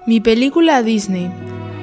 Mi película Disney.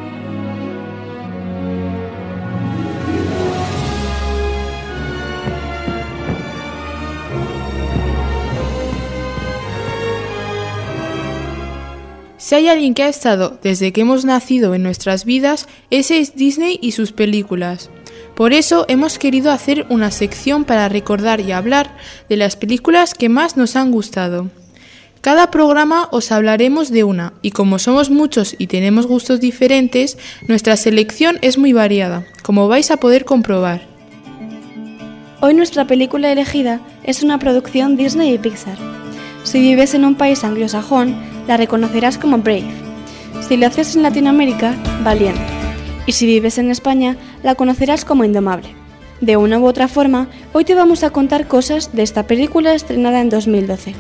Si hay alguien que ha estado desde que hemos nacido en nuestras vidas, ese es Disney y sus películas. Por eso hemos querido hacer una sección para recordar y hablar de las películas que más nos han gustado. Cada programa os hablaremos de una, y como somos muchos y tenemos gustos diferentes, nuestra selección es muy variada, como vais a poder comprobar. Hoy nuestra película elegida es una producción Disney y Pixar. Si vives en un país anglosajón, la reconocerás como Brave. Si lo haces en Latinoamérica, Valiente. Y si vives en España, la conocerás como Indomable. De una u otra forma, hoy te vamos a contar cosas de esta película estrenada en 2012.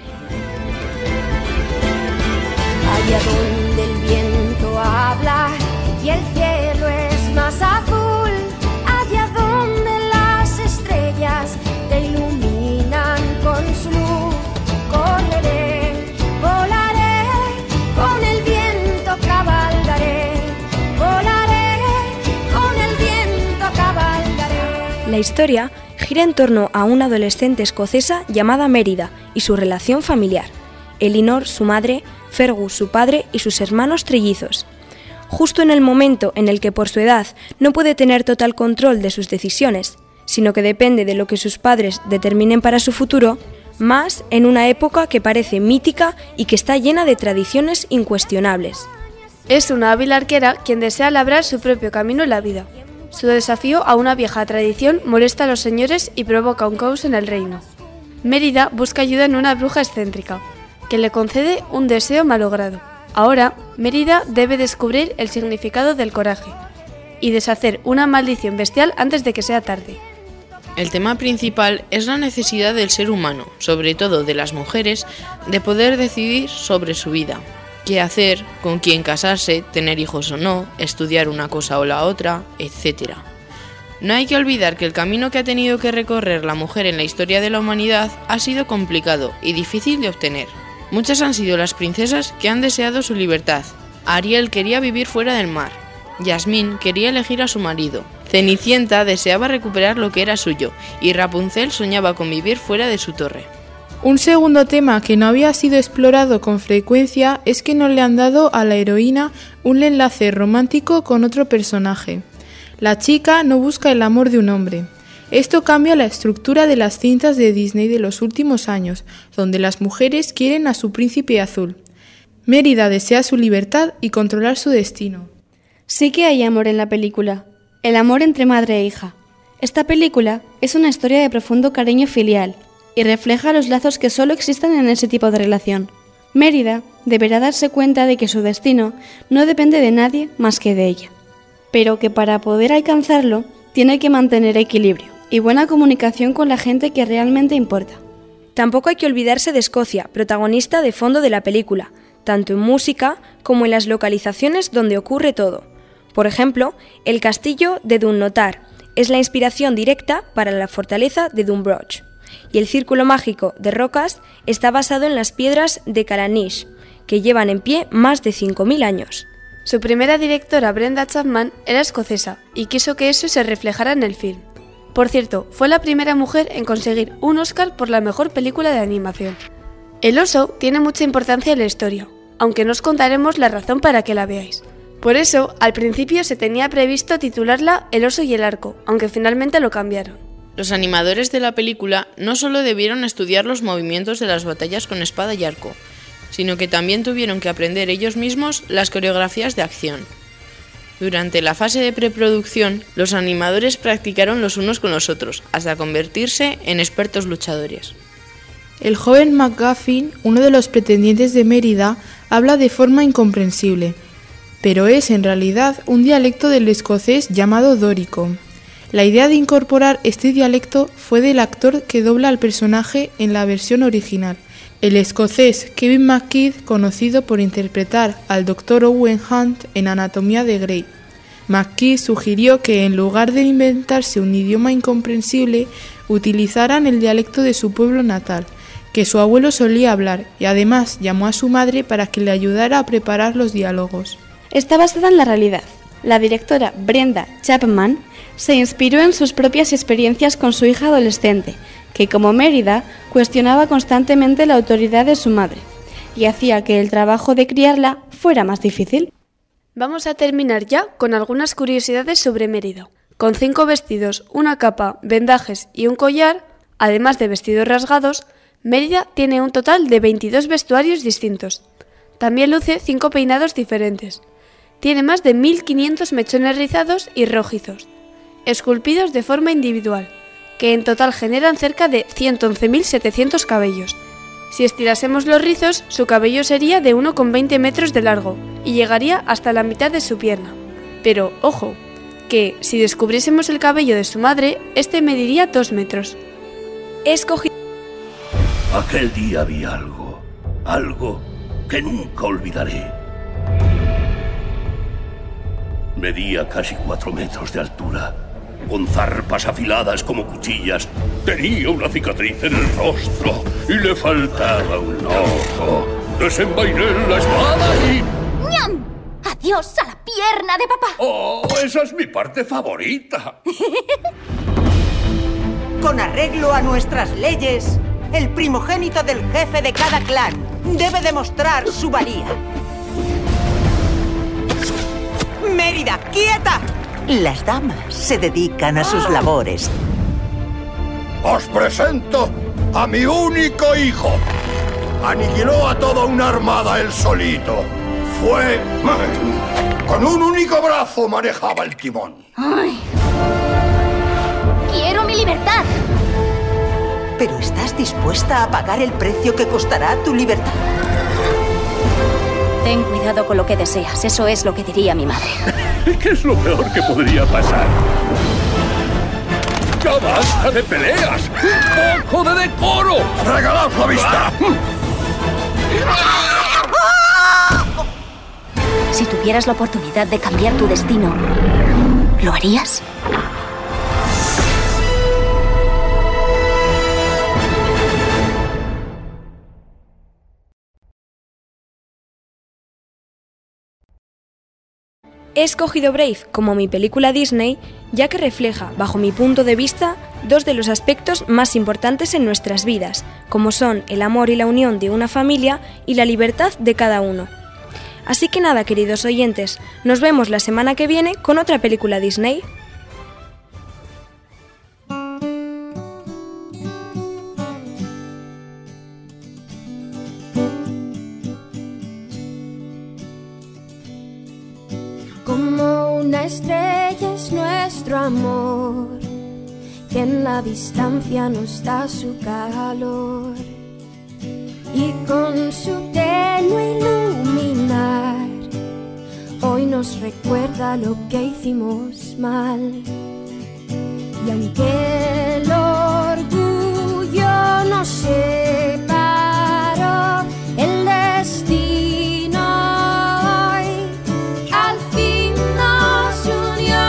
Allá donde el viento habla y el cielo es más azul, allá donde las estrellas te iluminan con su luz, correré, volaré, con el viento cabalgaré, volaré, con el viento cabalgaré. La historia gira en torno a una adolescente escocesa llamada Mérida y su relación familiar. Elinor, su madre, Fergus, su padre y sus hermanos trillizos. Justo en el momento en el que por su edad no puede tener total control de sus decisiones, sino que depende de lo que sus padres determinen para su futuro, más en una época que parece mítica y que está llena de tradiciones incuestionables. Es una hábil arquera quien desea labrar su propio camino en la vida. Su desafío a una vieja tradición molesta a los señores y provoca un caos en el reino. Mérida busca ayuda en una bruja excéntrica, que le concede un deseo malogrado. Ahora, Mérida debe descubrir el significado del coraje y deshacer una maldición bestial antes de que sea tarde. El tema principal es la necesidad del ser humano, sobre todo de las mujeres, de poder decidir sobre su vida. Qué hacer, con quién casarse, tener hijos o no, estudiar una cosa o la otra, etc. No hay que olvidar que el camino que ha tenido que recorrer la mujer en la historia de la humanidad ha sido complicado y difícil de obtener. Muchas han sido las princesas que han deseado su libertad. Ariel quería vivir fuera del mar. Jasmine quería elegir a su marido. Cenicienta deseaba recuperar lo que era suyo. Y Rapunzel soñaba con vivir fuera de su torre. Un segundo tema que no había sido explorado con frecuencia es que no le han dado a la heroína un enlace romántico con otro personaje. La chica no busca el amor de un hombre. Esto cambia la estructura de las cintas de Disney de los últimos años, donde las mujeres quieren a su príncipe azul. Mérida desea su libertad y controlar su destino. Sí que hay amor en la película, el amor entre madre e hija. Esta película es una historia de profundo cariño filial y refleja los lazos que solo existen en ese tipo de relación. Mérida deberá darse cuenta de que su destino no depende de nadie más que de ella, pero que para poder alcanzarlo tiene que mantener equilibrio y buena comunicación con la gente que realmente importa. Tampoco hay que olvidarse de Escocia, protagonista de fondo de la película, tanto en música como en las localizaciones donde ocurre todo. Por ejemplo, el castillo de Dunnotar es la inspiración directa para la fortaleza de Dunbroch, y el círculo mágico de rocas está basado en las piedras de Callanish, que llevan en pie más de 5.000 años. Su primera directora, Brenda Chapman, era escocesa y quiso que eso se reflejara en el film. Por cierto, fue la primera mujer en conseguir un Oscar por la mejor película de animación. El oso tiene mucha importancia en la historia, aunque no os contaremos la razón para que la veáis. Por eso, al principio se tenía previsto titularla El oso y el arco, aunque finalmente lo cambiaron. Los animadores de la película no solo debieron estudiar los movimientos de las batallas con espada y arco, sino que también tuvieron que aprender ellos mismos las coreografías de acción. Durante la fase de preproducción, los animadores practicaron los unos con los otros, hasta convertirse en expertos luchadores. El joven McGuffin, uno de los pretendientes de Mérida, habla de forma incomprensible, pero es en realidad un dialecto del escocés llamado dórico. La idea de incorporar este dialecto fue del actor que dobla al personaje en la versión original, el escocés Kevin McKidd, conocido por interpretar al Dr. Owen Hunt en Anatomía de Grey. McKidd sugirió que en lugar de inventarse un idioma incomprensible, utilizaran el dialecto de su pueblo natal, que su abuelo solía hablar, y además llamó a su madre para que le ayudara a preparar los diálogos. Está basada en la realidad. La directora Brenda Chapman se inspiró en sus propias experiencias con su hija adolescente, que como Mérida cuestionaba constantemente la autoridad de su madre y hacía que el trabajo de criarla fuera más difícil. Vamos a terminar ya con algunas curiosidades sobre Mérida. Con 5 vestidos, una capa, vendajes y un collar, además de vestidos rasgados, Mérida tiene un total de 22 vestuarios distintos. También luce 5 peinados diferentes. Tiene más de 1500 mechones rizados y rojizos, esculpidos de forma individual, que en total generan cerca de 111.700 cabellos. Si estirásemos los rizos, su cabello sería de 1,20 metros de largo y llegaría hasta la mitad de su pierna. Pero, ojo, que si descubriésemos el cabello de su madre, este mediría 2 metros. Aquel día vi algo que nunca olvidaré. Medía casi 4 metros de altura, con zarpas afiladas como cuchillas. Tenía una cicatriz en el rostro y le faltaba un ojo. Desenvainé la espada y... ¡Ñam! ¡Adiós a la pierna de papá! ¡Oh, esa es mi parte favorita! Con arreglo a nuestras leyes, el primogénito del jefe de cada clan debe demostrar su valía. ¡Mérida, quieta! Las damas se dedican a sus labores. Os presento a mi único hijo. Aniquiló a toda una armada él solito. Con un único brazo manejaba el timón. ¡Ay! ¡Quiero mi libertad! ¿Pero estás dispuesta a pagar el precio que costará tu libertad? Ten cuidado con lo que deseas, eso es lo que diría mi madre. ¿Qué es lo peor que podría pasar? ¡Ya basta de peleas! ¡Un poco de decoro! ¡Regalad la vista! Si tuvieras la oportunidad de cambiar tu destino, ¿lo harías? He escogido Brave como mi película Disney, ya que refleja, bajo mi punto de vista, 2 de los aspectos más importantes en nuestras vidas, como son el amor y la unión de una familia y la libertad de cada uno. Así que nada, queridos oyentes, nos vemos la semana que viene con otra película Disney. Como una estrella es nuestro amor, que en la distancia nos da su calor, y con su tenue iluminar hoy nos recuerda lo que hicimos mal. Y aunque el orgullo nos separó, el destino hoy al fin nos unió.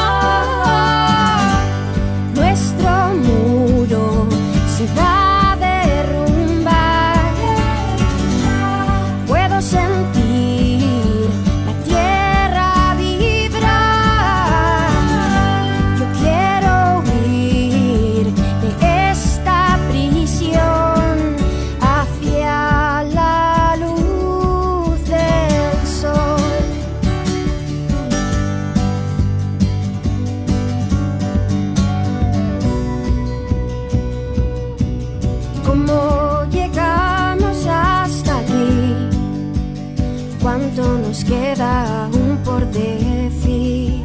Nuestro muro se va a derrumbar. Puedo sentir la tierra vibrar. Yo quiero huir de esta prisión hacia la luz del sol. ¿Cómo llegamos hasta aquí? ¿Cuánto nos queda aún por decir?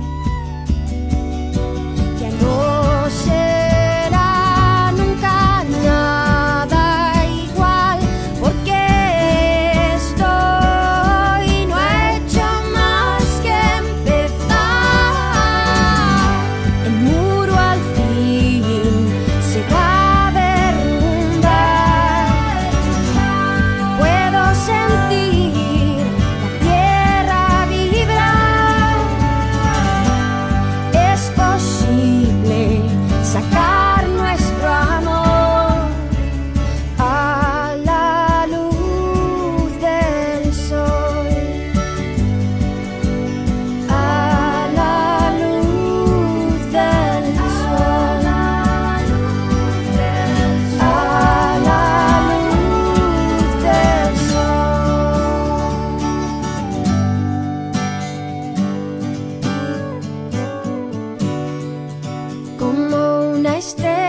Ya no será nunca nada igual, porque esto hoy no ha hecho más que empezar. El muro al fin se va a derrumbar. Puedo sentir la tierra vibrar. esté